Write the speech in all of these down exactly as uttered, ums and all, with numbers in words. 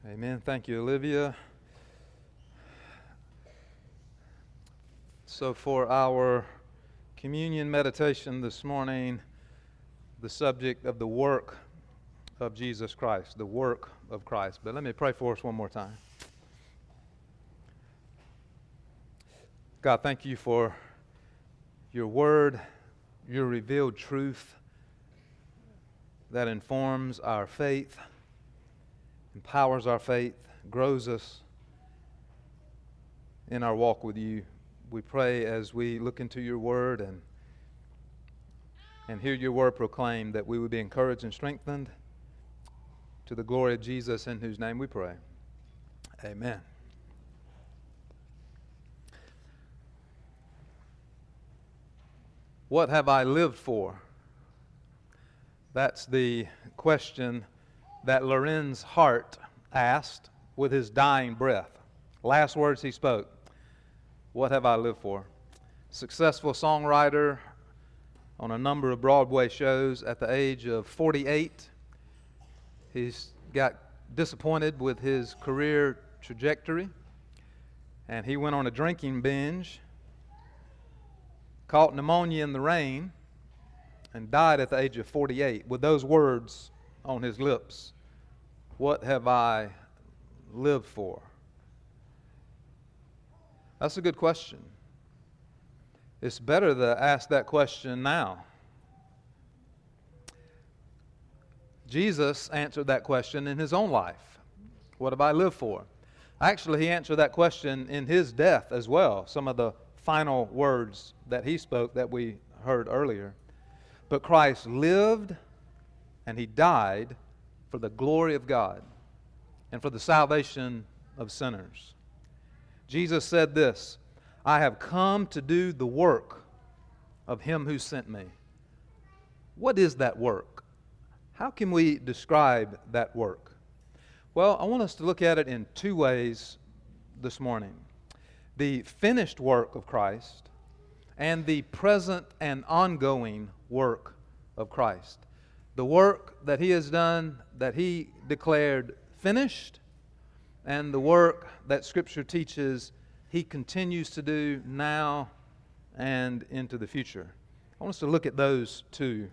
Amen. Thank you, Olivia. So for our communion meditation this morning, the subject of the work of Jesus Christ, the work of Christ. But let me pray for us one more time. God, thank you for your word, your revealed truth that informs our faith, empowers our faith, grows us in our walk with you. We pray as we look into your word and and hear your word proclaimed that we would be encouraged and strengthened to the glory of Jesus, in whose name we pray. Amen. What have I lived for? That's the question that Lorenz Hart asked with his dying breath. Last words he spoke. What have I lived for? Successful songwriter on a number of Broadway shows. At the age of forty-eight, he's got disappointed with his career trajectory, and he went on a drinking binge, caught pneumonia in the rain, and died at the age of forty-eight with those words on his lips. What have I lived for? That's a good question. It's better to ask that question now. Jesus answered that question in his own life. What have I lived for? Actually, he answered that question in his death as well. Some of the final words that he spoke that we heard earlier. But Christ lived and he died for the glory of God and for the salvation of sinners. Jesus said this, I have come to do the work of him who sent me. What is that work? How can we describe that work? Well, I want us to look at it in two ways this morning. The finished work of Christ and the present and ongoing work of Christ. The work that he has done, that he declared finished, and the work that Scripture teaches he continues to do now and into the future. I want us to look at those two.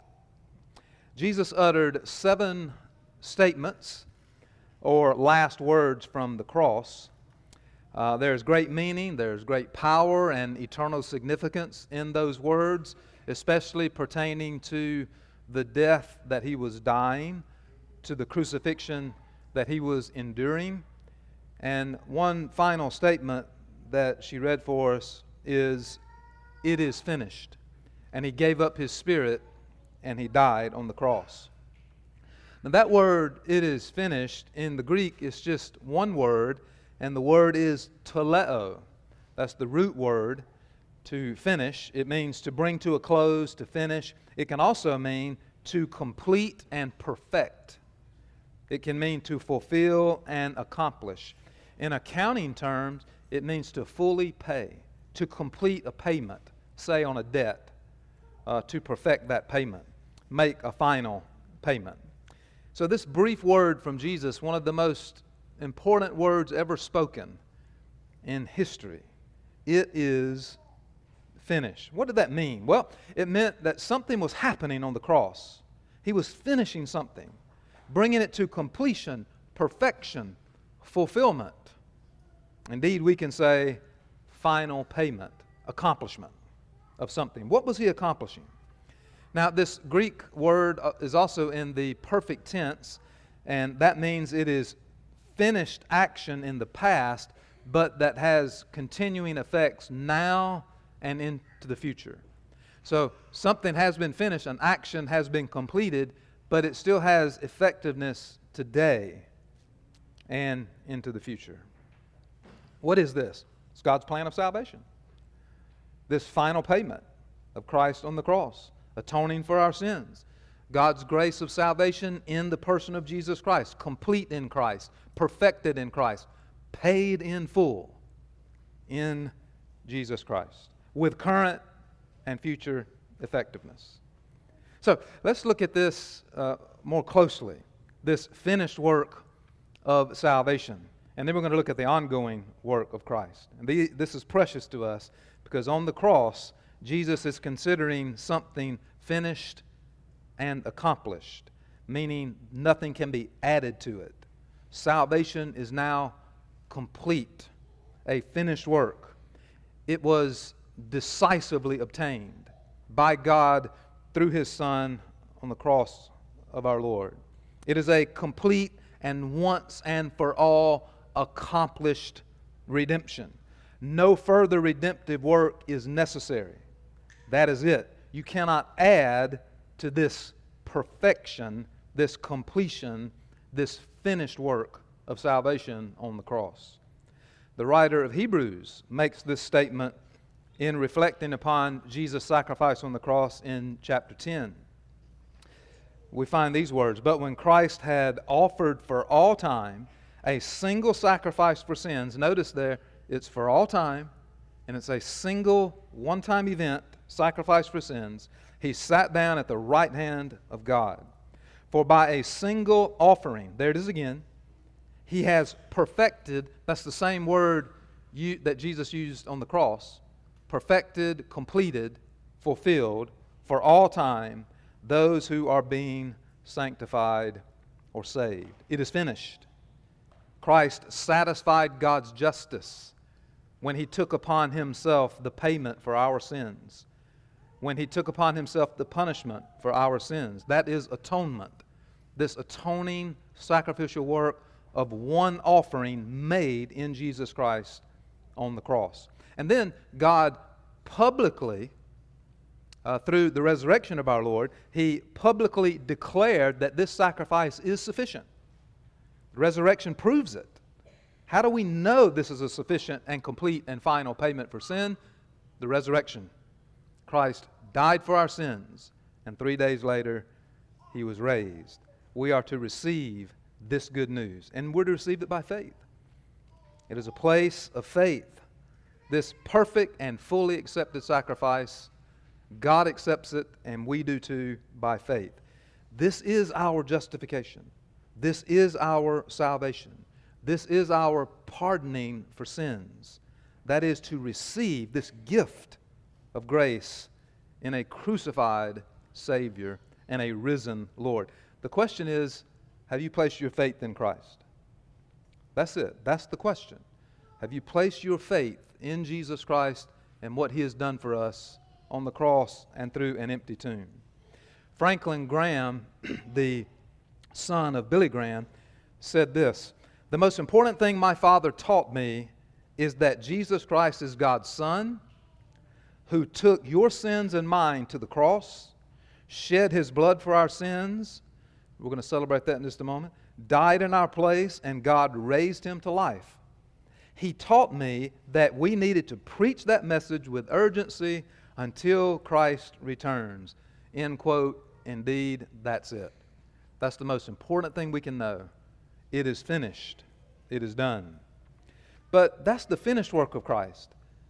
Jesus uttered seven statements or last words from the cross. Uh, there's great meaning, there's great power and eternal significance in those words, especially pertaining to the death that he was dying, to the crucifixion that he was enduring. And one final statement that she read for us is, it is finished. And he gave up his spirit and he died on the cross. Now that word, it is finished, in the Greek is just one word, and the word is teleo. That's the root word to finish. It means to bring to a close, to finish. It can also mean to complete and perfect. It can mean to fulfill and accomplish. In accounting terms, it means to fully pay, to complete a payment, say on a debt, uh, to perfect that payment, make a final payment. So this brief word from Jesus, one of the most important words ever spoken in history, it is finished. What did that mean? Well, it meant that something was happening on the cross. He was finishing something, bringing it to completion, perfection, fulfillment. Indeed, we can say final payment, accomplishment of something. What was he accomplishing? Now, this Greek word is also in the perfect tense, and that means it is finished action in the past, but that has continuing effects now and into the future. So something has been finished, an action has been completed, but it still has effectiveness today and into the future. What is this? It's God's plan of salvation. This final payment of Christ on the cross, atoning for our sins. God's grace of salvation in the person of Jesus Christ, complete in Christ, perfected in Christ, paid in full in Jesus Christ, with current and future effectiveness. So let's look at this uh, more closely, this finished work of salvation. And then we're going to look at the ongoing work of Christ. And the, this is precious to us because on the cross, Jesus is considering something finished and accomplished, meaning nothing can be added to it. Salvation is now complete, a finished work. It was decisively obtained by God through His Son on the cross of our Lord. It is a complete and once and for all accomplished redemption. No further redemptive work is necessary. That is it. You cannot add to this perfection, this completion, this finished work of salvation on the cross. The writer of Hebrews makes this statement in reflecting upon Jesus' sacrifice on the cross in chapter ten. We find these words, "But when Christ had offered for all time a single sacrifice for sins," notice there, it's for all time, and it's a single, one-time event, sacrifice for sins, He sat down at the right hand of God. "For by a single offering," there it is again, He has perfected, that's the same word you, that Jesus used on the cross, perfected, completed, fulfilled, for all time, those who are being sanctified or saved. It is finished. Christ satisfied God's justice when He took upon Himself the payment for our sins, when He took upon Himself the punishment for our sins. That is atonement. This atoning sacrificial work of one offering made in Jesus Christ on the cross. And then God publicly, uh, through the resurrection of our Lord, He publicly declared that this sacrifice is sufficient. The resurrection proves it. How do we know this is a sufficient and complete and final payment for sin? The resurrection. Christ died for our sins, and three days later, He was raised. We are to receive this good news, and we're to receive it by faith. It is a place of faith. This perfect and fully accepted sacrifice, God accepts it, and we do too by faith. This is our justification. This is our salvation. This is our pardoning for sins. That is to receive this gift of grace in a crucified Savior and a risen Lord. The question is, have you placed your faith in Christ? That's it. That's the question. Have you placed your faith in Jesus Christ and what He has done for us on the cross and through an empty tomb? Franklin Graham, the son of Billy Graham, said this: "The most important thing my father taught me is that Jesus Christ is God's Son, who took your sins and mine to the cross, shed His blood for our sins," we're going to celebrate that in just a moment, "died in our place, and God raised Him to life. He taught me that we needed to preach that message with urgency until Christ returns." End quote. Indeed, that's it. That's the most important thing we can know. It is finished. It is done. But that's the finished work of Christ.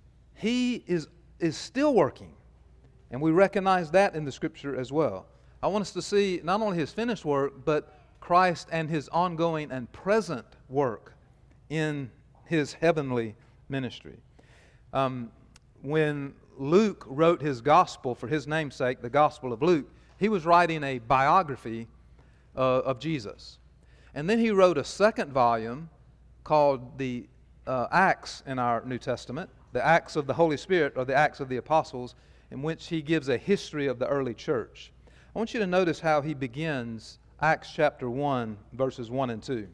He is, is still working. And we recognize that in the Scripture as well. I want us to see not only His finished work, but Christ and His ongoing and present work in His heavenly ministry. Um, when Luke wrote his gospel for his namesake, the Gospel of Luke, he was writing a biography uh, of Jesus. And then he wrote a second volume called the uh, Acts in our New Testament, the Acts of the Holy Spirit, or the Acts of the Apostles, in which he gives a history of the early church. I want you to notice how he begins Acts chapter one, verses one and two.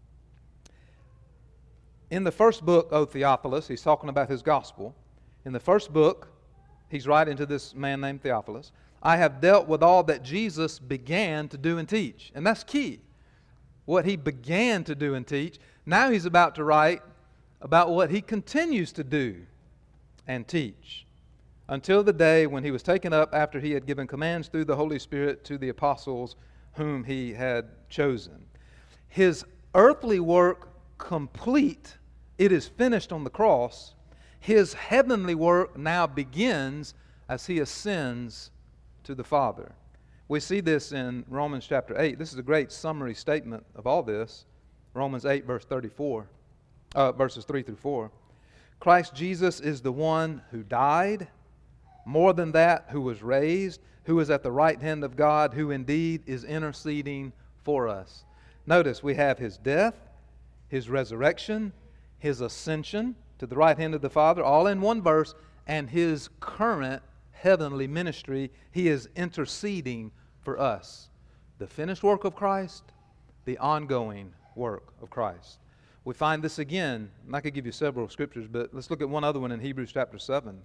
In the first book, O Theophilus, he's talking about his gospel. In the first book, he's writing to this man named Theophilus, "I have dealt with all that Jesus began to do and teach." And that's key. What he began to do and teach. Now he's about to write about what he continues to do and teach, until the day when he was taken up after he had given commands through the Holy Spirit to the apostles whom he had chosen. His earthly work complete, it is finished on the cross. His heavenly work now begins as he ascends to the Father. We see this in Romans chapter eight. This is a great summary statement of all this. Romans eight, verse thirty-four, uh, verses three through four. Christ Jesus is the one who died, more than that, who was raised, who is at the right hand of God, who indeed is interceding for us. Notice we have His death, His resurrection, His ascension to the right hand of the Father, all in one verse, and His current heavenly ministry. He is interceding for us. The finished work of Christ, the ongoing work of Christ. We find this again, and I could give you several scriptures, but let's look at one other one in Hebrews chapter seven.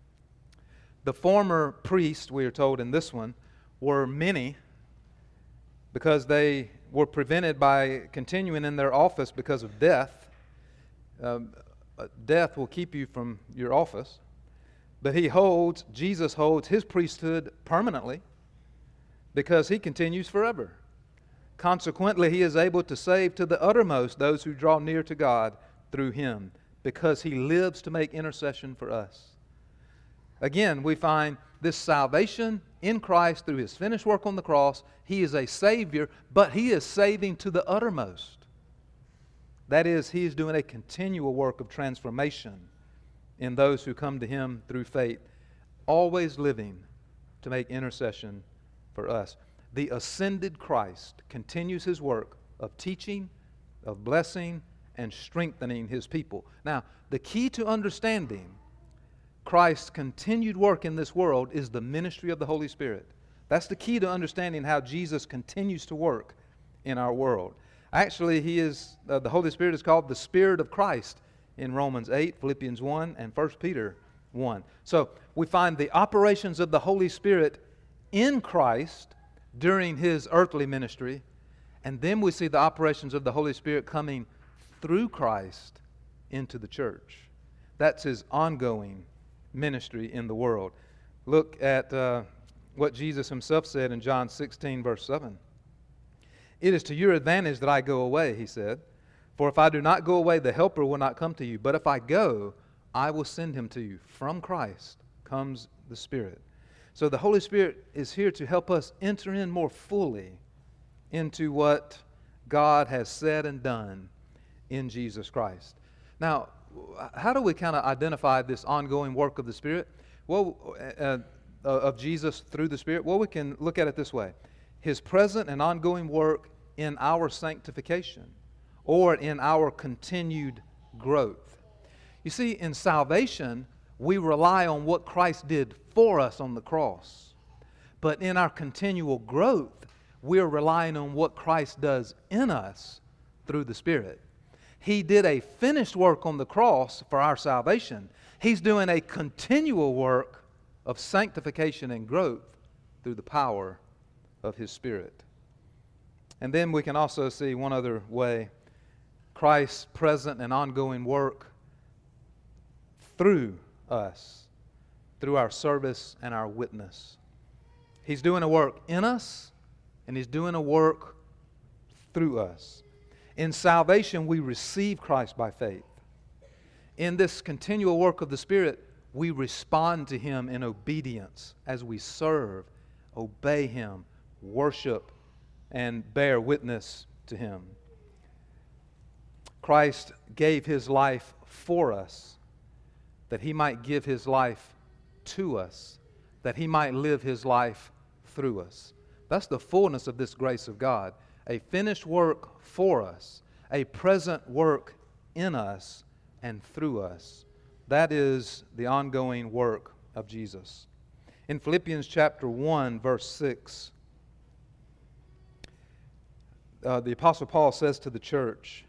The former priests, we are told in this one, were many because they were prevented by continuing in their office because of death. Um, death will keep you from your office. But He holds, Jesus holds His priesthood permanently because He continues forever. Consequently, He is able to save to the uttermost those who draw near to God through Him, because He lives to make intercession for us. Again, we find this salvation in Christ through His finished work on the cross. He is a Savior, but He is saving to the uttermost. That is, He is doing a continual work of transformation in those who come to Him through faith, always living to make intercession for us. The ascended Christ continues His work of teaching, of blessing, and strengthening His people. Now, the key to understanding Christ's continued work in this world is the ministry of the Holy Spirit. That's the key to understanding how Jesus continues to work in our world. Actually, He is uh, the Holy Spirit is called the Spirit of Christ in Romans eight, Philippians one, and First Peter one. So we find the operations of the Holy Spirit in Christ during His earthly ministry, and then we see the operations of the Holy Spirit coming through Christ into the church. That's His ongoing ministry in the world. Look at uh, what Jesus Himself said in John sixteen, verse seven. It is to your advantage that I go away, He said. For if I do not go away, the Helper will not come to you. But if I go, I will send Him to you. From Christ comes the Spirit. So the Holy Spirit is here to help us enter in more fully into what God has said and done in Jesus Christ. Now, how do we kind of identify this ongoing work of the Spirit? Well, uh, uh, of Jesus through the Spirit? Well, we can look at it this way. His present and ongoing work in our sanctification, or in our continued growth. You see, in salvation, we rely on what Christ did for us on the cross. But in our continual growth, we're relying on what Christ does in us through the Spirit. He did a finished work on the cross for our salvation. He's doing a continual work of sanctification and growth through the power of His Spirit. And then we can also see one other way, Christ's present and ongoing work through us, through our service and our witness. He's doing a work in us, and He's doing a work through us. In salvation, we receive Christ by faith. In this continual work of the Spirit, we respond to Him in obedience as we serve, obey Him, worship, and bear witness to Him. Christ gave His life for us, that He might give His life to us, that He might live His life through us. That's the fullness of this grace of God. A finished work for us, a present work in us and through us. That is the ongoing work of Jesus. In Philippians chapter one, verse six, uh, the Apostle Paul says to the church,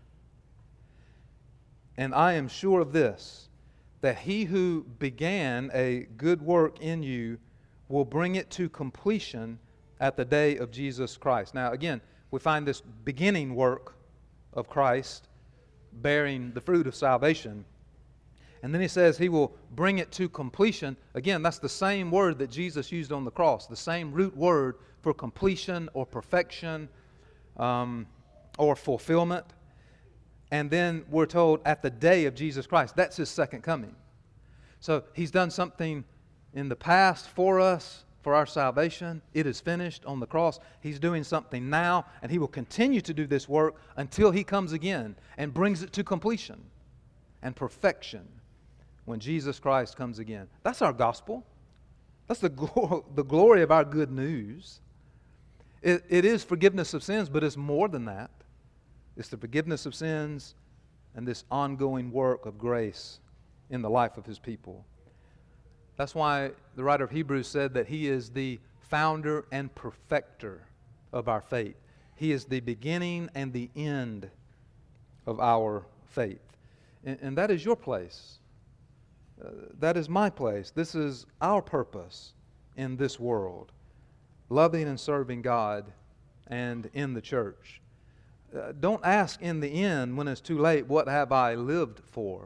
"And I am sure of this, that He who began a good work in you will bring it to completion at the day of Jesus Christ." Now again, we find this beginning work of Christ bearing the fruit of salvation. And then he says He will bring it to completion. Again, that's the same word that Jesus used on the cross, the same root word for completion or perfection um, or fulfillment. And then we're told at the day of Jesus Christ. That's His second coming. So He's done something in the past for us for our salvation. It is finished on the cross. He's doing something now, and He will continue to do this work until He comes again and brings it to completion and perfection when Jesus Christ comes again. That's our gospel. That's the, glo- the glory of our good news. It, it is forgiveness of sins, but it's more than that. It's the forgiveness of sins and this ongoing work of grace in the life of His people. That's why the writer of Hebrews said that He is the founder and perfecter of our faith. He is the beginning and the end of our faith. And, and that is your place. Uh, that is my place. This is our purpose in this world. Loving and serving God and in the church. Uh, don't ask in the end when it's too late, what have I lived for?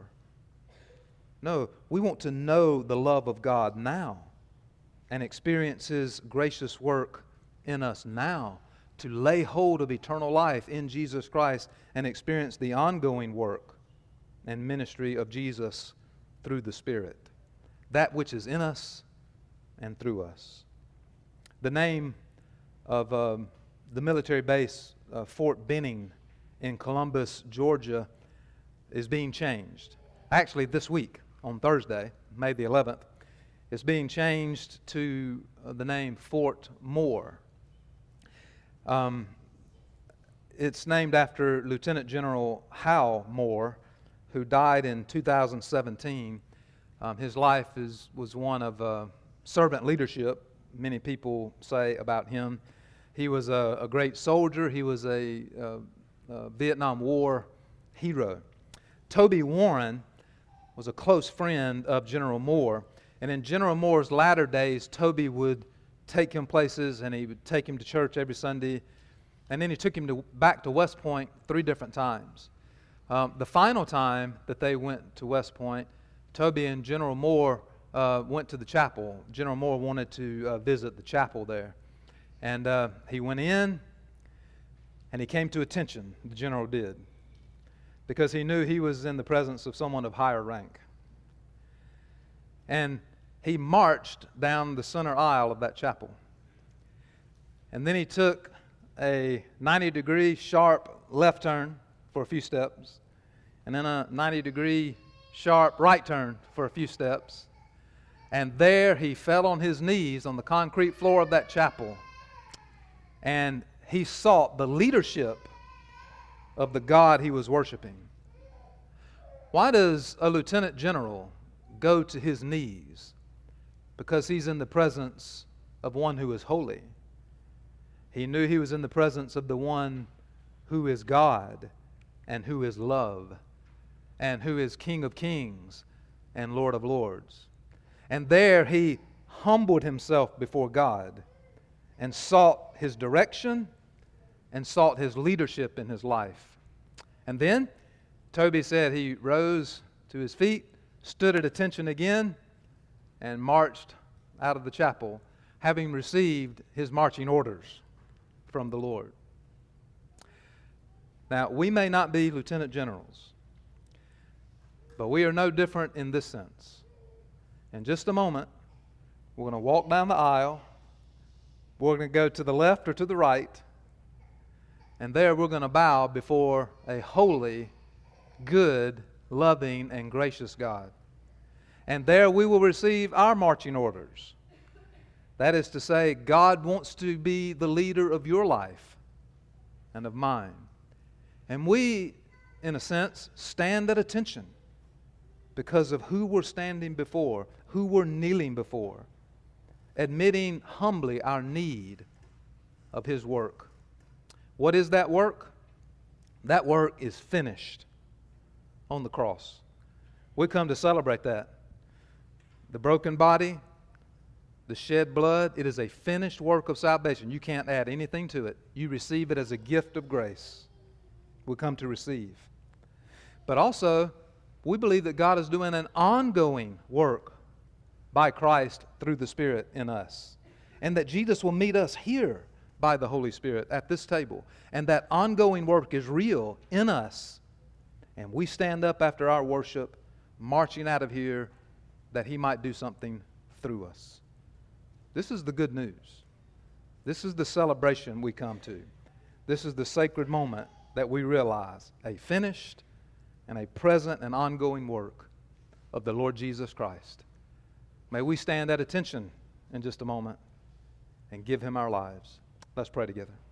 No, we want to know the love of God now and experience His gracious work in us now, to lay hold of eternal life in Jesus Christ and experience the ongoing work and ministry of Jesus through the Spirit, that which is in us and through us. The name of um, the military base, uh, Fort Benning in Columbus, Georgia, is being changed. Actually, this week, on Thursday, May the eleventh, it's being changed to uh, the name Fort Moore. Um, it's named after Lieutenant General Hal Moore, who died in two thousand seventeen. Um, his life is, was one of uh, servant leadership, many people say about him. He was a, a great soldier. He was a, uh, a Vietnam War hero. Toby Warren was a close friend of General Moore. And in General Moore's latter days, Toby would take him places, and he would take him to church every Sunday. And then he took him to, back to West Point three different times. Um, the final time that they went to West Point, Toby and General Moore uh, went to the chapel. General Moore wanted to uh, visit the chapel there. And uh, he went in, and he came to attention, the general did, because he knew he was in the presence of someone of higher rank. And he marched down the center aisle of that chapel. And then he took a ninety degree sharp left turn for a few steps, and then a ninety degree sharp right turn for a few steps. And there he fell on his knees on the concrete floor of that chapel, and he sought the leadership of the God he was worshiping. Why does a lieutenant general go to his knees? Because he's in the presence of one who is holy. He knew he was in the presence of the one who is God and who is love and who is King of kings and Lord of lords. And there he humbled himself before God and sought His direction and sought His leadership in his life. And then Toby said he rose to his feet, stood at attention again, and marched out of the chapel, having received his marching orders from the Lord. Now, we may not be lieutenant generals, but we are no different in this sense. In just a moment, we're going to walk down the aisle. We're going to go to the left or to the right, and there we're going to bow before a holy, good, loving, and gracious God. And there we will receive our marching orders. That is to say, God wants to be the leader of your life and of mine. And we, in a sense, stand at attention because of who we're standing before, who we're kneeling before, admitting humbly our need of His work. What is that work? That work is finished on the cross. We come to celebrate that. The broken body, the shed blood, it is a finished work of salvation. You can't add anything to it. You receive it as a gift of grace. We come to receive. But also, we believe that God is doing an ongoing work by Christ through the Spirit in us. And that Jesus will meet us here by the Holy Spirit at this table. And that ongoing work is real in us. And we stand up after our worship, marching out of here, that He might do something through us. This is the good news. This is the celebration we come to. This is the sacred moment that we realize a finished and a present and ongoing work of the Lord Jesus Christ. May we stand at attention in just a moment and give him our lives. Let's pray together.